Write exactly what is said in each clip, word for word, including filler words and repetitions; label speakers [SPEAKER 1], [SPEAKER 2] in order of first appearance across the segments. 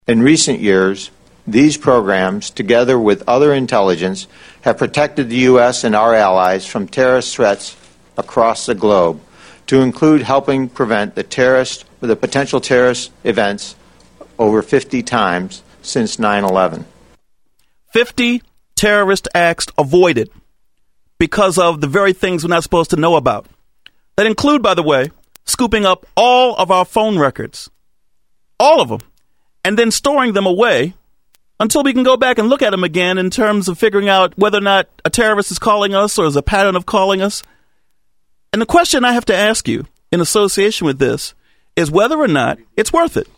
[SPEAKER 1] In recent years, these programs, together with other intelligence, have protected the U S and our allies from terrorist threats across the globe, to include helping prevent the terrorist or the potential terrorist events over fifty times since nine eleven.
[SPEAKER 2] fifty terrorist acts avoided because of the very things we're not supposed to know about. That include, by the way, scooping up all of our phone records, all of them, and then storing them away until we can go back and look at them again in terms of figuring out whether or not a terrorist is calling us or is a pattern of calling us. And the question I have to ask you in association with this is whether or not it's worth it.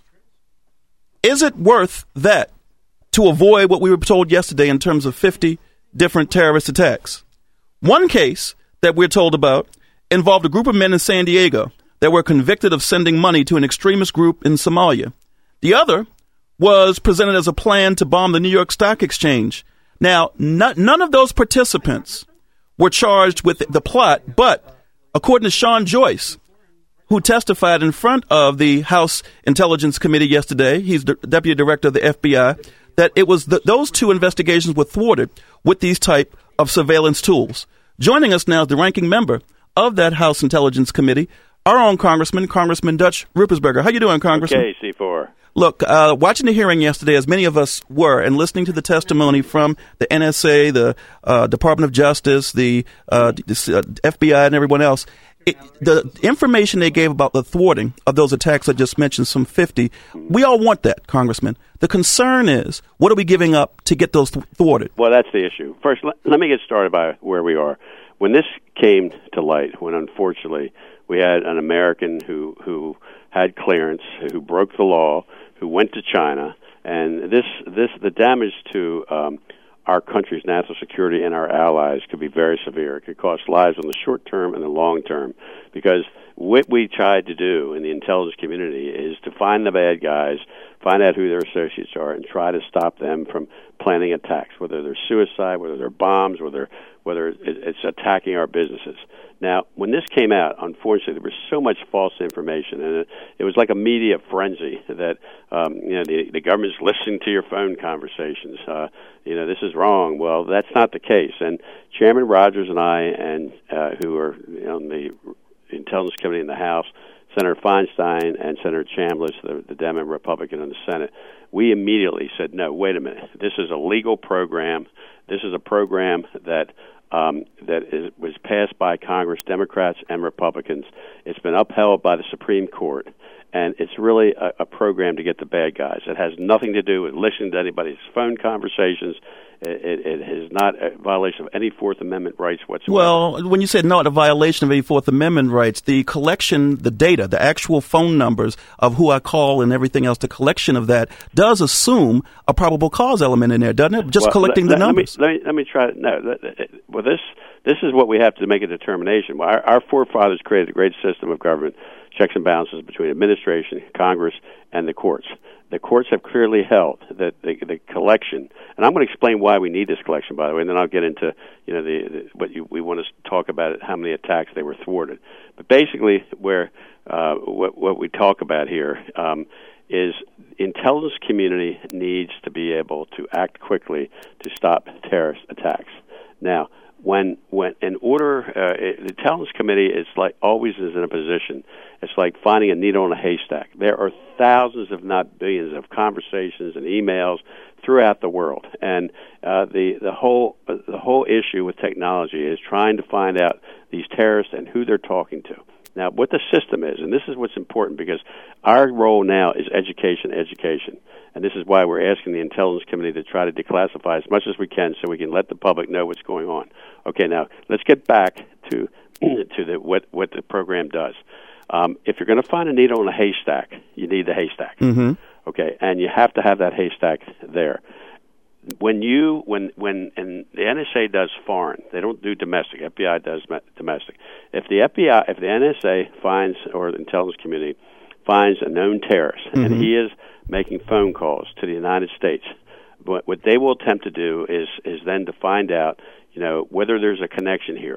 [SPEAKER 2] Is it worth that to avoid what we were told yesterday in terms of fifty different terrorist attacks? One case that we're told about involved a group of men in San Diego that were convicted of sending money to an extremist group in Somalia. The other was presented as a plan to bomb the New York Stock Exchange. Now, not, none of those participants were charged with the plot, but according to Sean Joyce, who testified in front of the House Intelligence Committee yesterday, he's the deputy director of the F B I, that it was the, those two investigations were thwarted with these type of surveillance tools. Joining us now is the ranking member of that House Intelligence Committee, our own Congressman, Congressman Dutch Ruppersberger. How you doing, Congressman?
[SPEAKER 3] Okay, C four.
[SPEAKER 2] Look, uh, watching the hearing yesterday, as many of us were, and listening to the testimony from the N S A, the uh, Department of Justice, the, uh, the uh, F B I, and everyone else, it, the information they gave about the thwarting of those attacks I just mentioned, some fifty, we all want that, Congressman. The concern is, what are we giving up to get those th- thwarted?
[SPEAKER 3] Well, that's the issue. First, let, let me get started by where we are. When this came to light, when unfortunately we had an American who, who had clearance, who broke the law, who went to China, and this, this the damage to um, our country's national security and our allies could be very severe. It could cost lives in the short term and the long term, because what we tried to do in the intelligence community is to find the bad guys, find out who their associates are, and try to stop them from planning attacks, whether they're suicide, whether they're bombs, whether whether it's attacking our businesses. Now, when this came out, unfortunately, there was so much false information, and it, it was like a media frenzy that um, you know the, the government's listening to your phone conversations. Uh, you know, this is wrong. Well, that's not the case. And Chairman Rogers and I, and uh, who are you know, on the Intelligence Committee in the House, Senator Feinstein and Senator Chambliss, the, the Democrat and Republican in the Senate, we immediately said, no, wait a minute. This is a legal program. This is a program that um, that is, was passed by Congress, Democrats and Republicans. It's been upheld by the Supreme Court, and it's really a, a program to get the bad guys. It has nothing to do with listening to anybody's phone conversations. It, it, it is not a violation of any Fourth Amendment rights whatsoever.
[SPEAKER 2] Well, when you said not a violation of any Fourth Amendment rights, the collection, the data, the actual phone numbers of who I call and everything else, the collection of that does assume a probable cause element in there, doesn't it? Just
[SPEAKER 3] well,
[SPEAKER 2] collecting
[SPEAKER 3] let,
[SPEAKER 2] the numbers.
[SPEAKER 3] Let me, let me, let me try. No, well, this this is what we have to make a determination. Our, our forefathers created a great system of government, checks and balances between administration, Congress, and the courts. The courts have clearly held that the, the collection, and I'm going to explain why we need this collection, by the way, and then I'll get into you know the, the what you, we want to talk about it, how many attacks they were thwarted. But basically, where uh, what, what we talk about here um, is intelligence community needs to be able to act quickly to stop terrorist attacks. Now, when when in order, uh, it, the intelligence committee is like always is in a position. It's like finding a needle in a haystack. There are thousands, if not billions, of conversations and emails throughout the world, and uh, the the whole uh, the whole issue with technology is trying to find out these terrorists and who they're talking to. Now, what the system is, and this is what's important, because our role now is education, education. And this is why we're asking the Intelligence Committee to try to declassify as much as we can so we can let the public know what's going on. Okay, now, let's get back to to the what, what the program does. Um, if you're going to find a needle in a haystack, you need the haystack.
[SPEAKER 2] Mm-hmm.
[SPEAKER 3] Okay, and you have to have that haystack there. When you, when, when, and the N S A does foreign, they don't do domestic. F B I does domestic. If the F B I, if the N S A finds, or the intelligence community finds a known terrorist, mm-hmm. and he is making phone calls to the United States, what, what they will attempt to do is, is then to find out, you know, whether there's a connection here.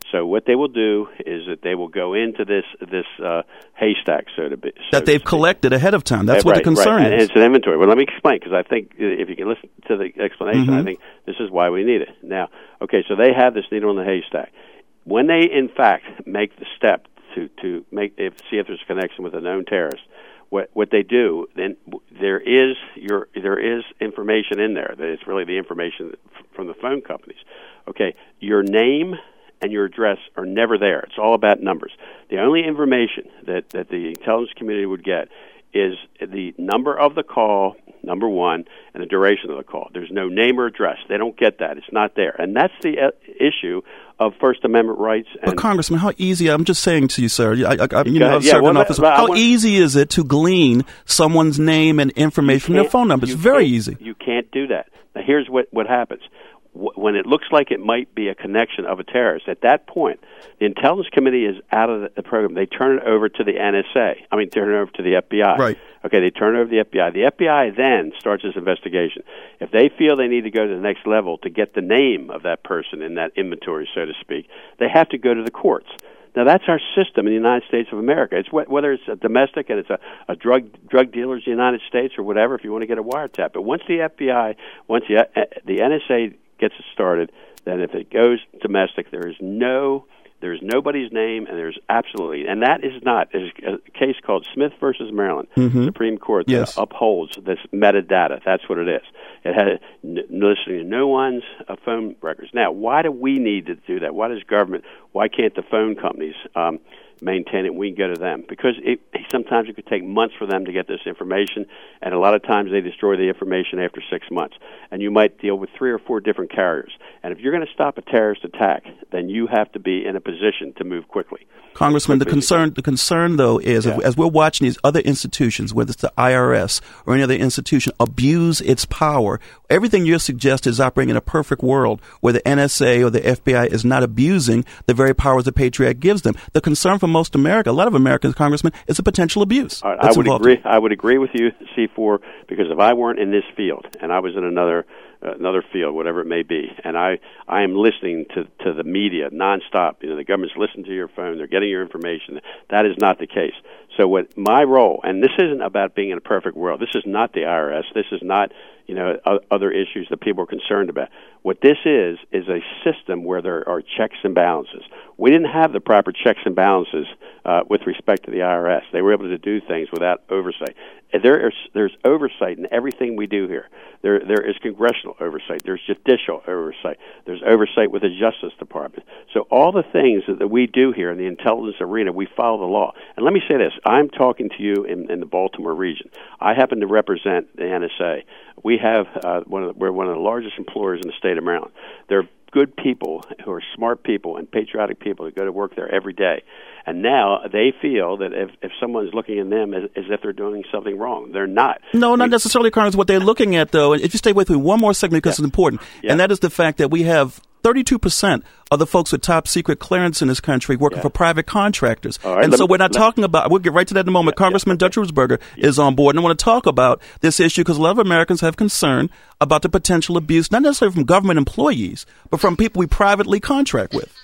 [SPEAKER 3] So what they will do is that they will go into this this uh, haystack, so to be. So
[SPEAKER 2] that they've collected ahead of time. That's what
[SPEAKER 3] right,
[SPEAKER 2] the concern
[SPEAKER 3] right.
[SPEAKER 2] is.
[SPEAKER 3] And it's an inventory. Well, let me explain, because I think if you can listen to the explanation,
[SPEAKER 2] mm-hmm.
[SPEAKER 3] I think this is why we need it. Now, okay, so they have this needle in the haystack. When they, in fact, make the step to, to make if see if there's a connection with a known terrorist, what what they do, then there is your there is information in there. That it's really the information from the phone companies. Okay, your name and your address are never there. It's all about numbers. The only information that, that the intelligence community would get is the number of the call, number one, and the duration of the call. There's no name or address. They don't get that. It's not there. And that's the uh, issue of First Amendment rights. And
[SPEAKER 2] but, Congressman, how easy, I'm just saying to you, sir, I, I, you know,
[SPEAKER 3] yeah,
[SPEAKER 2] I've served
[SPEAKER 3] well,
[SPEAKER 2] in office.
[SPEAKER 3] but, but
[SPEAKER 2] how
[SPEAKER 3] wanna,
[SPEAKER 2] easy is it to glean someone's name and information from their phone number? It's very easy.
[SPEAKER 3] You can't do that. Now, here's what, what happens. When it looks like it might be a connection of a terrorist, at that point, the Intelligence Committee is out of the program. They turn it over to the N S A. I mean, turn it over to the F B I.
[SPEAKER 2] Right.
[SPEAKER 3] Okay, they turn it over to the F B I. The F B I then starts this investigation. If they feel they need to go to the next level to get the name of that person in that inventory, so to speak, they have to go to the courts. Now, that's our system in the United States of America. It's wh- whether it's a domestic and it's a, a drug drug dealers in the United States or whatever, if you want to get a wiretap. But once the F B I, once the, uh, the N S A gets it started, then if it goes domestic, there is no, there's nobody's name, and there's absolutely, and that is not, there's a case called Smith versus Maryland,
[SPEAKER 2] mm-hmm.
[SPEAKER 3] Supreme Court, that
[SPEAKER 2] yes.
[SPEAKER 3] upholds this metadata. That's what it is. It had n- listening to no one's uh, phone records. Now, why do we need to do that? Why does government, why can't the phone companies um, maintain it? We can go to them, because it, sometimes it could take months for them to get this information, and a lot of times they destroy the information after six months. And you might deal with three or four different carriers. And if you're going to stop a terrorist attack, then you have to be in a position to move quickly.
[SPEAKER 2] Congressman, the concern, the concern though is
[SPEAKER 3] yeah.
[SPEAKER 2] as we're watching these other institutions, whether it's the I R S or any other institution, abuse its power. Everything you're suggesting is operating in a perfect world where the N S A or the F B I is not abusing the very powers the Patriot Act gives them. The concern for most America, a lot of Americans, Congressman, is a potential abuse.
[SPEAKER 3] Right, I would agree. In. I would agree with you, C four, because if I weren't in this field and I was in another uh, another field, whatever it may be, and I I am listening to to the media nonstop. You know, the government's listening to your phone. They're getting your information. That is not the case. So what my role, and this isn't about being in a perfect world. This is not the I R S. This is not, you know, other issues that people are concerned about. What this is is a system where there are checks and balances. We didn't have the proper checks and balances uh, with respect to the I R S. They were able to do things without oversight. There is there's oversight in everything we do here. There there is congressional oversight. There's judicial oversight. There's oversight with the Justice Department. So all the things that, that we do here in the intelligence arena, we follow the law. And let me say this: I'm talking to you in, in the Baltimore region. I happen to represent the N S A. We have uh, one of the, we're one of the largest employers in the state of Maryland. They're good people who are smart people and patriotic people who go to work there every day. And now they feel that if, if someone's looking at them as, as if they're doing something wrong, they're not.
[SPEAKER 2] No, not we, necessarily, Congress. What they're looking at, though, and if you stay with me one more segment because yeah. it's important, yeah. and that is the fact that we have thirty-two percent of the folks with top secret clearance in this country working yeah. for private contractors.
[SPEAKER 3] Right,
[SPEAKER 2] and so
[SPEAKER 3] me,
[SPEAKER 2] we're not talking about, we'll get right to that in a moment. Yeah, Congressman yeah, okay. Dutch-Rusberger yeah. is on board. And I want to talk about this issue because a lot of Americans have concern about the potential abuse, not necessarily from government employees, but from people we privately contract with.